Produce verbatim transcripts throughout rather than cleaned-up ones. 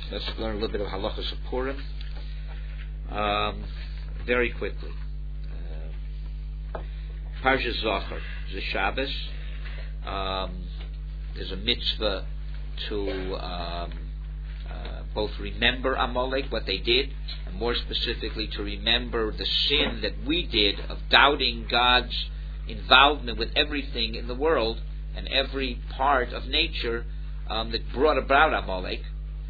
Let's learn a little bit of halachas of Purim. Um, very quickly. Uh, Parshas Zachor is a Shabbos. Um, there's a mitzvah to um, uh, both remember Amalek, what they did, and more specifically to remember the sin that we did of doubting God's involvement with everything in the world and every part of nature um, that brought about Amalek.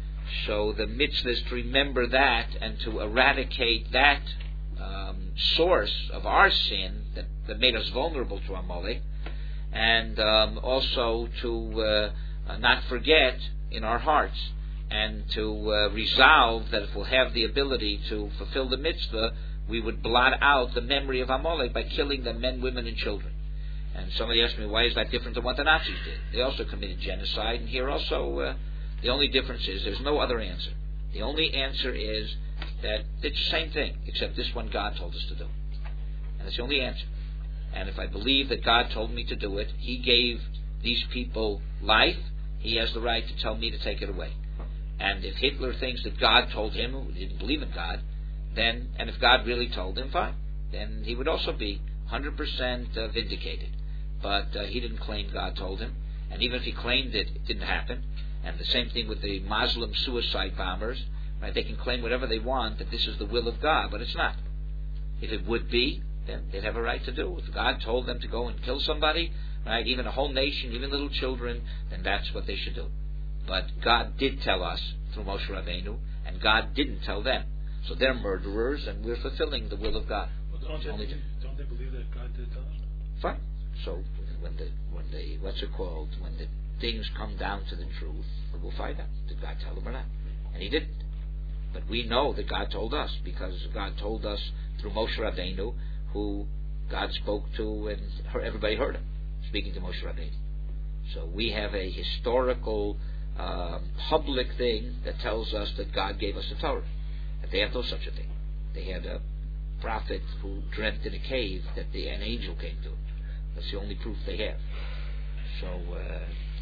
So the mitzvah is to remember that and to eradicate that um, source of our sin that, that made us vulnerable to Amalek, and um, also to uh, uh, not forget in our hearts, and to uh, resolve that if we'll have the ability to fulfill the mitzvah, we would blot out the memory of Amalek by killing the men, women, and children. And somebody asked me, why is that different than what the Nazis did? They also committed genocide, and here also uh, the only difference is there's no other answer. The only answer is that it's the same thing, except this one God told us to do. And it's the only answer. And if I believe that God told me to do it, He gave these people life, He has the right to tell me to take it away. And if Hitler thinks that God told him, who didn't believe in God, then, and if God really told him, fine, then he would also be one hundred percent uh, vindicated. But uh, he didn't claim God told him. And even if he claimed it, it didn't happen. And the same thing with the Muslim suicide bombers. Right? They can claim whatever they want, that this is the will of God, but it's not. If it would be, then they'd have a right to do. If God told them to go and kill somebody, right, even a whole nation, even little children, then that's what they should do. But God did tell us through Moshe Rabbeinu, and God didn't tell them. So they're murderers, and we're fulfilling the will of God. Well, don't, they Only believe, don't they believe that God did tell them? Fine. So when the when the what's it called when the things come down to the truth, we'll find out did God tell them or not, and He didn't. But we know that God told us because God told us through Moshe Rabbeinu, who God spoke to, and everybody heard Him speaking to Moshe Rabbeinu. So we have a historical, uh, public thing that tells us that God gave us the Torah. That they have no such a thing. They had a prophet who dreamt in a cave that the, an angel came to him. That's the only proof they have. So uh,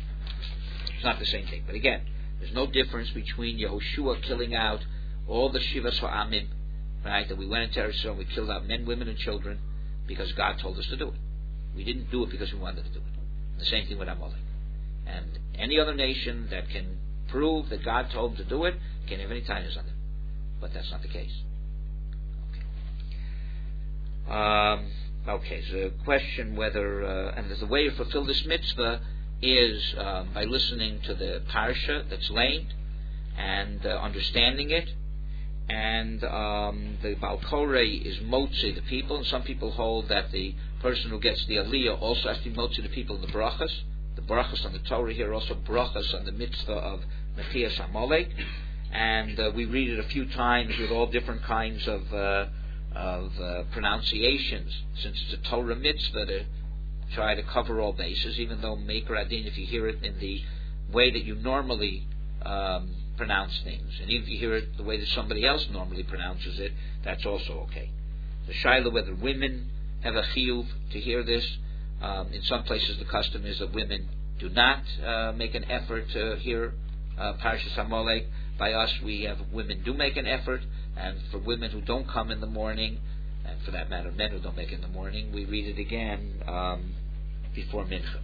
it's not the same thing. But again, there's no difference between Yehoshua killing out all the Shivas Ha'amim, right? That we went into Eretz Yisrael and we killed out men, women, and children because God told us to do it. We didn't do it because we wanted to do it. The same thing with Amalek. And any other nation that can prove that God told them to do it can have any titles on them. But that's not the case. Okay. Um, okay, so the question whether, uh, and the way to fulfill this mitzvah is um, by listening to the parsha that's laid and uh, understanding it. And um, the Baal Koreh is motzi the people, and some people hold that the person who gets the aliyah also has to be motzi the people in the brachas. The brachas on the Torah here are also brachas on the mitzvah of Mechias Amalek. And uh, we read it a few times with all different kinds of uh, of uh, pronunciations, since it's a Torah mitzvah to try to cover all bases, even though Meikar Adin, if you hear it in the way that you normally um, pronounce things, and even if you hear it the way that somebody else normally pronounces it, that's also okay. The shaila whether women have a chiyuv to hear this. Um, in some places the custom is that women do not uh, make an effort to hear uh, Parshas Amalek. By us, we have women do make an effort, and for women who don't come in the morning, and for that matter, men who don't make it in the morning, we read it again um, before Mincha.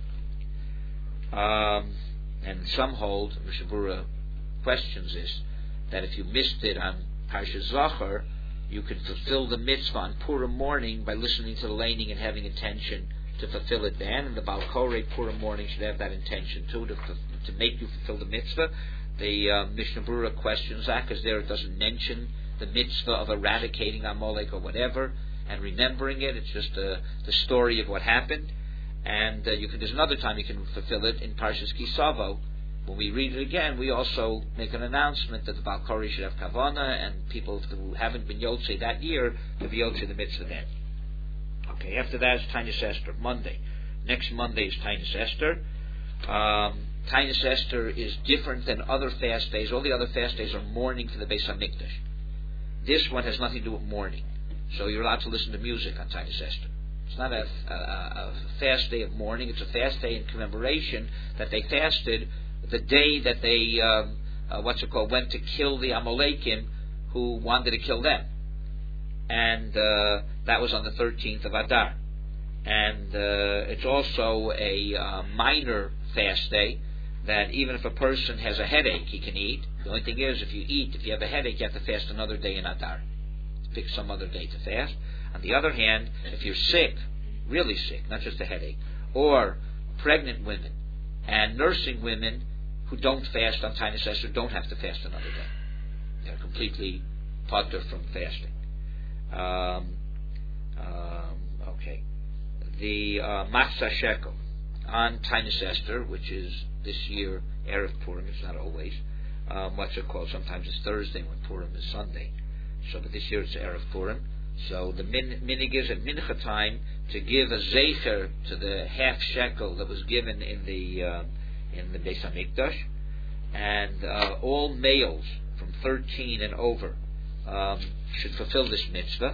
Um, and some hold, Mishabura questions this, that if you missed it on Parshas Zachor, you could fulfill the mitzvah on Purim morning by listening to the laning and having intention to fulfill it then. And the Baal Koreh Purim morning should have that intention too, to, to make you fulfill the mitzvah. The uh, Mishnah Berurah questions that, because there it doesn't mention the mitzvah of eradicating Amalek or whatever and remembering it. It's just uh, the story of what happened. And uh, you can, there's another time you can fulfill it in Parshas Kisavo. When we read it again, we also make an announcement that the Baal Koreh should have Kavanah, and people who haven't been Yotzei that year to be Yotzei the mitzvah then. Okay, after that is Tainis Esther, Monday. Next Monday is Tainis Esther. Um, Tainis Esther is different than other fast days. All the other fast days are mourning for the Beis HaMikdash. This one has nothing to do with mourning. So you're allowed to listen to music on Tainis Esther. It's not a, a, a fast day of mourning. It's a fast day in commemoration that they fasted the day that they um, uh, what's it called, went to kill the Amalekim who wanted to kill them. And uh, that was on the thirteenth of Adar. And uh, it's also a uh, minor fast day, that even if a person has a headache, he can eat. The only thing is, if you eat, if you have a headache, you have to fast another day in Adar. Pick some other day to fast. On the other hand, if you're sick, really sick, not just a headache, or pregnant women and nursing women who don't fast on Taanis Esther don't have to fast another day. They're completely potter from fasting. Um, um, okay. The uh, Matzah Shekel on Taanis Esther, which is this year Erev Purim, it's not always. Um, what's it called? Sometimes it's Thursday when Purim is Sunday. So, but this year it's Erev Purim. So the min- minig is at mincha time to give a zecher to the half shekel that was given in the uh, in the Beis Hamikdash, and uh, all males from thirteen and over um, should fulfill this mitzvah.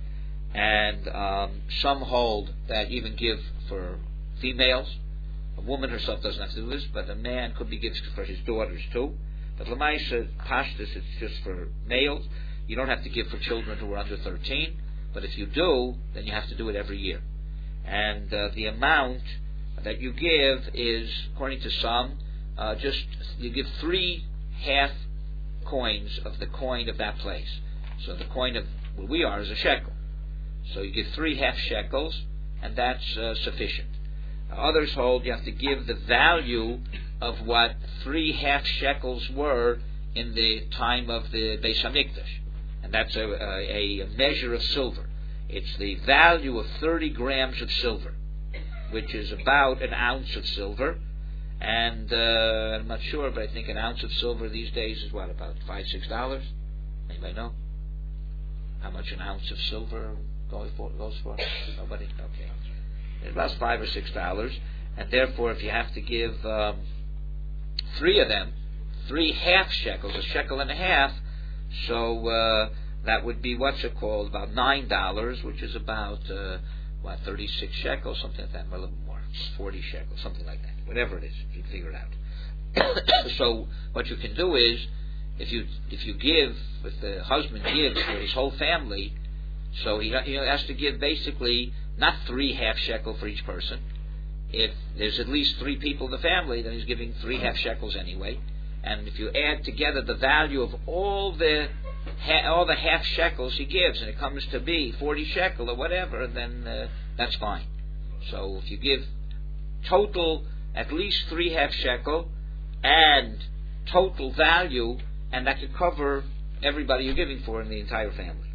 And um, some hold that even give for females. A woman herself doesn't have to do this, but a man could be given for his daughters too. But Lamaisa Pashtus, it's just for males. You don't have to give for children who are under thirteen, but if you do, then you have to do it every year. And uh, the amount that you give is, according to some, uh, just you give three half coins of the coin of that place. So the coin of where we are is a shekel. So you give three half shekels, and that's uh, sufficient. Others hold you have to give the value of what three half shekels were in the time of the Beis Hamikdash. And that's a, a, a measure of silver. It's the value of thirty grams of silver, which is about an ounce of silver. And uh, I'm not sure, but I think an ounce of silver these days is what, about five, six dollars? Anybody know how much an ounce of silver goes for? Goes for? Nobody? Okay. It's about five or six dollars. And therefore, if you have to give um, three of them, three half shekels, a shekel and a half, so uh, that would be, what's it called, about nine dollars, which is about, uh, what, thirty-six shekels, something like that, a little more, forty shekels, something like that, whatever it is, you can figure it out. So what you can do is, if you if you give, if the husband gives for his whole family, so he, he has to give basically not three half shekel for each person. If there's at least three people in the family, then he's giving three half shekels anyway. And if you add together the value of all the ha- all the half shekels he gives, and it comes to be forty shekel or whatever, then uh, that's fine. So if you give total at least three half shekel and total value, and that could cover everybody you're giving for in the entire family.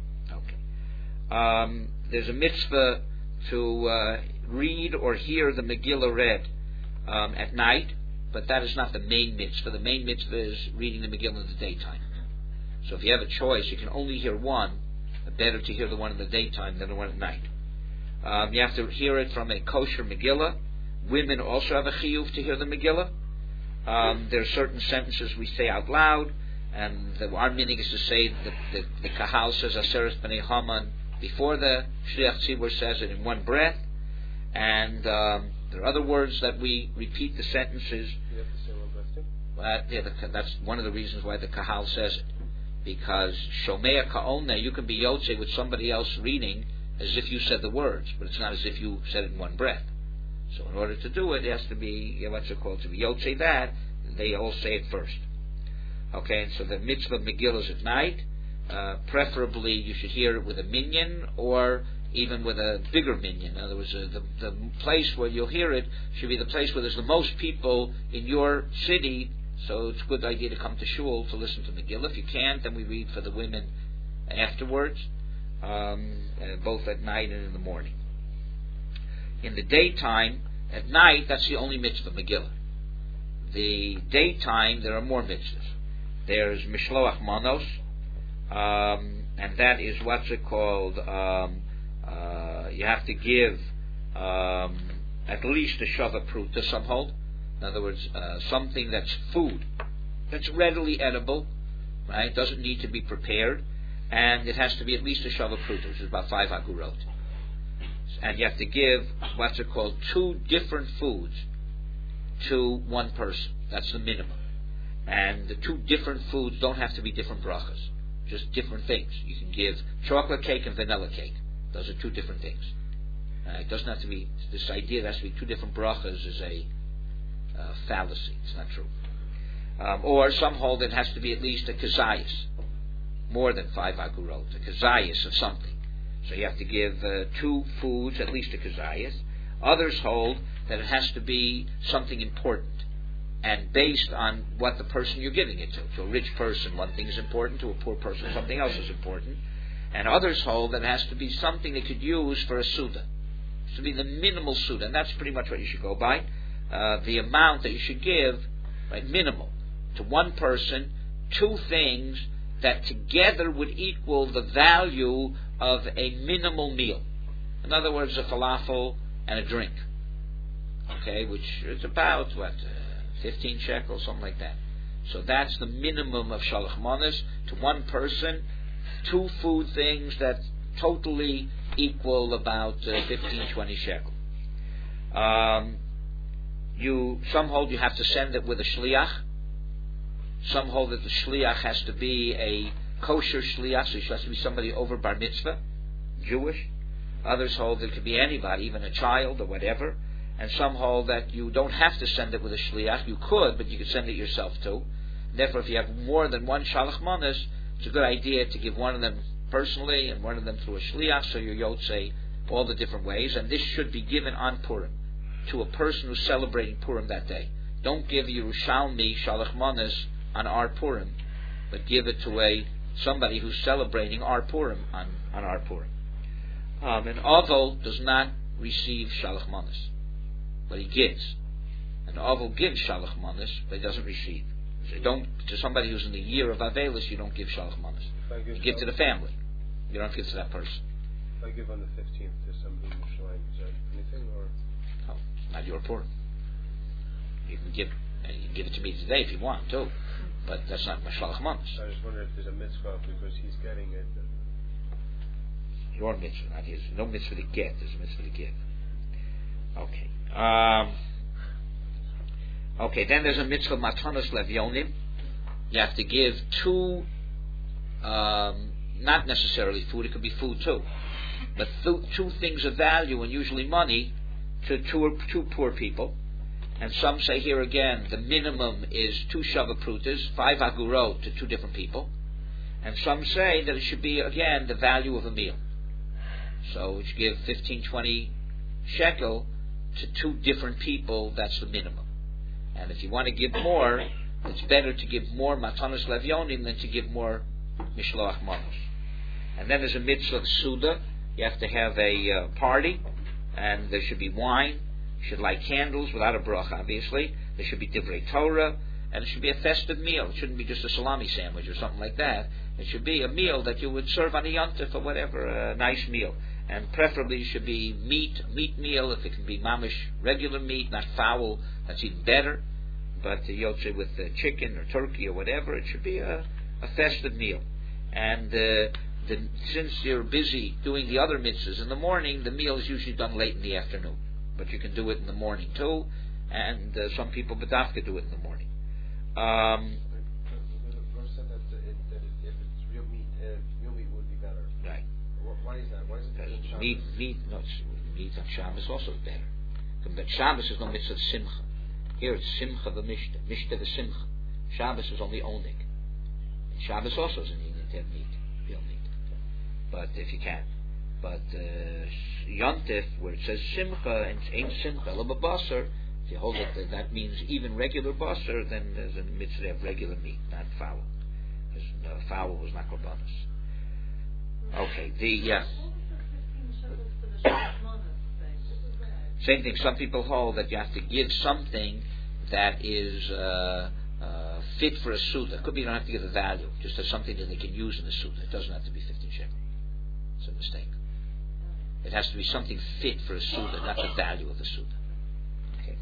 Okay. Um, there's a mitzvah to uh, read or hear the Megillah read um, at night. But that is not the main mitzvah. The main mitzvah is reading the Megillah in the daytime. So if you have a choice, you can only hear one. Better to hear the one in the daytime than the one at night. Um, you have to hear it from a kosher Megillah. Women also have a chiyuv to hear the Megillah. Um, there are certain sentences we say out loud, and the, our meaning is to say that the, the Kahal says Aseret B'nai Haman before the Shliach Tzibur says it in one breath, and um, there are other words that we repeat the sentences. You have to say one breath too? Uh, yeah, the, that's one of the reasons why the Kahal says it. Because Shomea Ka'ona, you can be Yotze with somebody else reading as if you said the words, but it's not as if you said it in one breath. So in order to do it, it has to be, what's it called, to be Yotze that, they all say it first. Okay, and so the mitzvah Megillah is at night. Uh, preferably you should hear it with a minyan, or even with a bigger minyan. In other words, uh, the, the place where you'll hear it should be the place where there's the most people in your city, so it's a good idea to come to shul to listen to Megillah. If you can't, then we read for the women afterwards, um, uh, both at night and in the morning. In the daytime, at night, that's the only mitzvah, Megillah. The daytime, there are more mitzvahs. There's Mishloach Manos, um, and that is, what's it called, um, uh, you have to give um, at least a shava pruta, some hold. In other words, uh, something that's food, that's readily edible, right? Doesn't need to be prepared, and it has to be at least a shava pruta, which is about five agurot. And you have to give, what's it called, two different foods to one person. That's the minimum. And the two different foods don't have to be different brachas, just different things. You can give chocolate cake and vanilla cake. Those are two different things. Uh, it doesn't have to be, this idea that has to be two different brachas is a uh, fallacy. It's not true. Um, or some hold it has to be at least a kazayas, more than five agurot, a kazayas of something. So you have to give uh, two foods, at least a kazayas. Others hold that it has to be something important, and based on what the person you're giving it to. To a rich person, one thing is important. To a poor person, something else is important. And others hold that it has to be something they could use for a suda. It should be the minimal suda, and that's pretty much what you should go by. Uh, the amount that you should give, right, minimal. To one person, two things that together would equal the value of a minimal meal. In other words, a falafel and a drink. Okay, which is about, what, uh, fifteen shekels, something like that. So that's the minimum of shalach manas to one person. Two food things that totally equal about uh, fifteen, twenty shekels. Um, you, some hold you have to send it with a shliach. Some hold that the shliach has to be a kosher shliach, so it has to be somebody over bar mitzvah, Jewish. Others hold that it could be anybody, even a child or whatever. And some hold that you don't have to send it with a shliach. You could, but you could send it yourself too. Therefore, if you have more than one shalach manas, it's a good idea to give one of them personally and one of them through a shliach, so your yotzei all the different ways. And this should be given on Purim to a person who's celebrating Purim that day. Don't give Yerushalmi shalach manas on our Purim, but give it to a somebody who's celebrating our Purim on, on our Purim. Um, an Avel does not receive shalach manas, but he gives. An Avel gives shalach manas, but he doesn't receive. So don't, to somebody who's in the year of Avelis, you don't give shalach manas. You give to the family. You don't give to that person. If I give on the fifteenth to somebody in Yerushalayim, is that anything, or? No, not your Purim. You can give, you can give it to me today if you want too, but that's not my shalach manas. I just wonder if there's a mitzvah because he's getting it. Your mitzvah, not his. No mitzvah to get, there's a mitzvah to give. Okay. Um, okay, then there's a mitzvah matanos levyonim. You have to give two, um, not necessarily food, it could be food too, but th- two things of value, and usually money, to two, two poor people. And some say here again, the minimum is two shavaprutas, five agurot to two different people. And some say that it should be, again, the value of a meal. So you should give fifteen, twenty shekel to two different people, that's the minimum. And if you want to give more, it's better to give more matanos levyonim than to give more mishloach manos. And then there's a mitzvah of suda. You have to have a uh, party, and there should be wine. You should light candles without a bracha, obviously. There should be divrei Torah, and it should be a festive meal. It shouldn't be just a salami sandwich or something like that. It should be a meal that you would serve on a yontif or whatever, a nice meal. And preferably it should be meat, meat meal. If it can be mamish, regular meat, not fowl, that's even better. But uh, yotze with uh, chicken or turkey or whatever, it should be a, a festive meal. And uh, the, since you're busy doing the other mitzvahs in the morning, the meal is usually done late in the afternoon. But you can do it in the morning too, and uh, some people bedafka do it in the morning. Um, Why is that? Why is it meat, meat, no, meat on Shabbos also is better. But Shabbos is no mitzvah simcha. Here it's simcha v'mishta, mishta v'simcha. Shabbos is only onig. And Shabbos also is an eating to have meat, real meat. But if you can. But uh, Yontif, where it says simcha and ain't simcha, lo b'basar, if you hold it that that means even regular basar, then there's a mitzvah of regular meat, not fowl. Because uh, fowl was not korbanos. Okay, the uh, same thing. Some people hold that you have to give something that is uh, uh, fit for a suda. It could be you don't have to give a value, just as something that they can use in the suda. It doesn't have to be fifteen shekel. It's a mistake. It has to be something fit for a suda, not the value of the suda. Okay.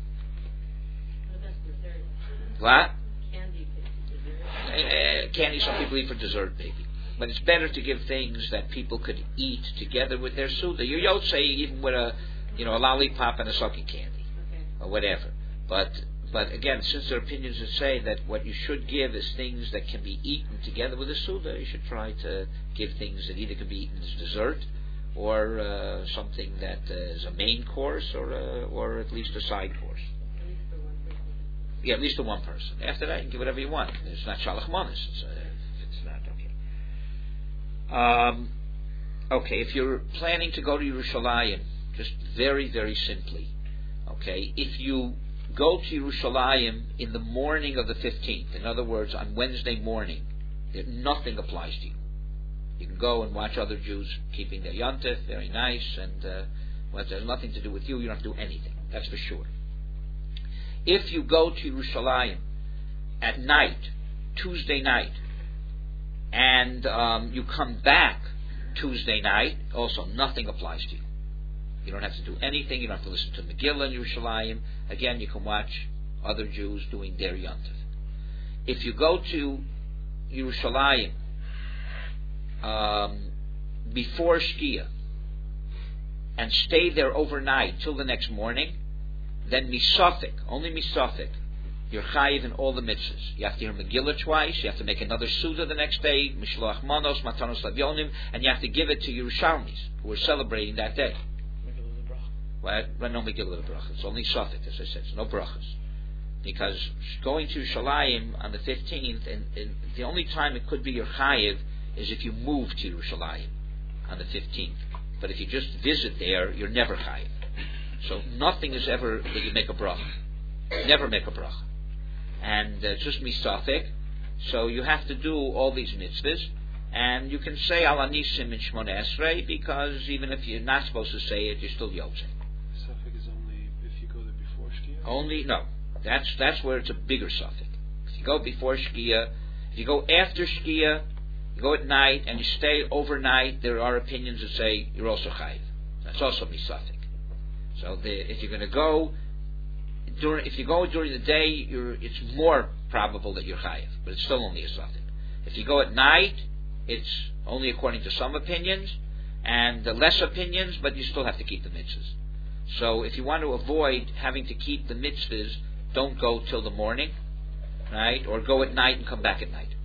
What? Candy. Uh, candy. Some people eat for dessert, maybe. But it's better to give things that people could eat together with their suda. Your yotzei, even with a, you know, a lollipop and a sucking candy, okay, or whatever. But but again, since there are opinions that say that what you should give is things that can be eaten together with a Suda, you should try to give things that either can be eaten as dessert or uh, something that uh, is a main course or uh, or at least a side course. Yeah, at least to one person. After that, you can give whatever you want. It's not Shalach Manas. It's, uh, it's not, okay. Um, okay, if you're planning to go to Yerushalayim, just very, very simply, okay, if you go to Yerushalayim in the morning of the fifteenth, in other words, on Wednesday morning, there, nothing applies to you. You can go and watch other Jews keeping their Yontif, very nice, and uh, well, it has nothing to do with you. You don't have to do anything. That's for sure. If you go to Yerushalayim at night, Tuesday night, and um, you come back Tuesday night, also nothing applies to you. You don't have to do anything. You don't have to listen to Megillah in Yerushalayim. Again, you can watch other Jews doing their Yontif. If you go to Yerushalayim um, before Shkia and stay there overnight till the next morning, then misafik, only misafik, you're chayiv in all the mitzvahs. You have to hear Megillah twice, you have to make another Suda the next day, Mishloach Manos, Matanos Lavyonim, and you have to give it to Yerushalmis, who are celebrating that day. Megillah the bracha. Well, well, no Megillah the bracha. It's only safik, as I said. It's no brachas. Because going to Yerushalayim on the fifteenth, and, and the only time it could be your chayiv is if you move to Yerushalayim on the fifteenth. But if you just visit there, you're never chayiv. So nothing is ever that you make a bracha. Never make a bracha. And uh, it's just misafik. So you have to do all these mitzvahs. And you can say Al Anisim in Shmoneh Esrei, because even if you're not supposed to say it, you're still yotzei. Suffix is only if you go there before Shkia? Only, no. That's that's where it's a bigger suffix. If you go before Shkia, if you go after Shkia, you go at night and you stay overnight, there are opinions that say you're also chayiv. That's also misafik. So the, if you're going to go during, if you go during the day, you're, it's more probable that you're chayiv, but it's still only a suffix. If you go at night, it's only according to some opinions, and the less opinions, but you still have to keep the mitzvahs. So if you want to avoid having to keep the mitzvahs, don't go till the morning, right? Or go at night and come back at night.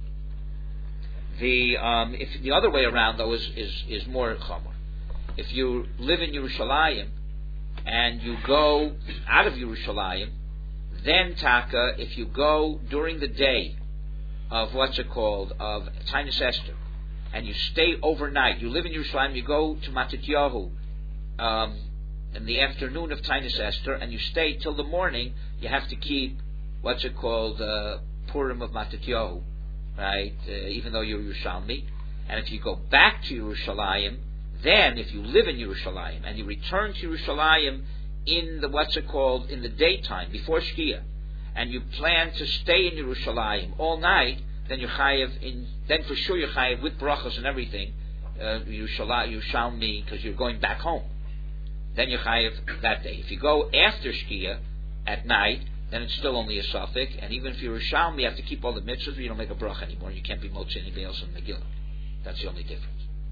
The um, if the other way around though is is, is more chamor. If you live in Yerushalayim and you go out of Yerushalayim, then taka, if you go during the day of what's it called, of Tainus Esther, and you stay overnight, you live in Yerushalayim, you go to Matityahu um, in the afternoon of Tainus Esther, and you stay till the morning, you have to keep what's it called, uh, Purim of Matityahu, right? Uh, even though you're Yerushalmi, and if you go back to Yerushalayim, then, if you live in Yerushalayim and you return to Yerushalayim in the what's it called in the daytime before Shkia, and you plan to stay in Yerushalayim all night, then you're chayiv in. Then for sure you're chayiv with brachas and everything. Uh, Yerushalmi, because you're going back home. Then you're chayiv that day. If you go after Shkia at night, then it's still only a suffix. And even if you're Yerushalmi, you have to keep all the mitzvahs, but you don't make a bracha anymore. You can't be motzei anything else in Megillah. That's the only difference.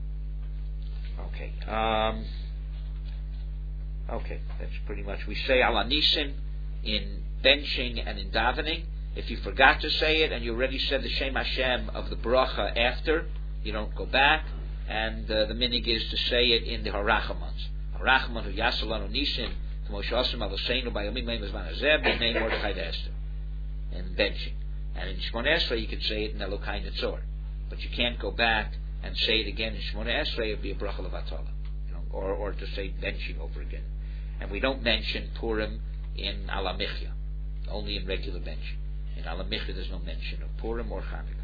Okay. Um, okay, that's pretty much. We say Al Anisim in benching and in davening. If you forgot to say it and you already said the Shem Hashem of the bracha after, you don't go back. And uh, the minig is to say it in the Harachamans. Harachamon hu Yasalanu Nisim, K'mo Shasim Avoseinu Bayomim Meim Zman Hazeh B'nei Mordechai D'Esther. In benching. And in Shmoneh Esrei you could say it in Elokai Netzor. But you can't go back and say it again in Shmoneh Esrei. It would be a bracha levatala, you know, or or to say benching over again. And we don't mention Purim in Ala Michya, only in regular benching. In Ala Michya there's no mention of Purim or Chanukah.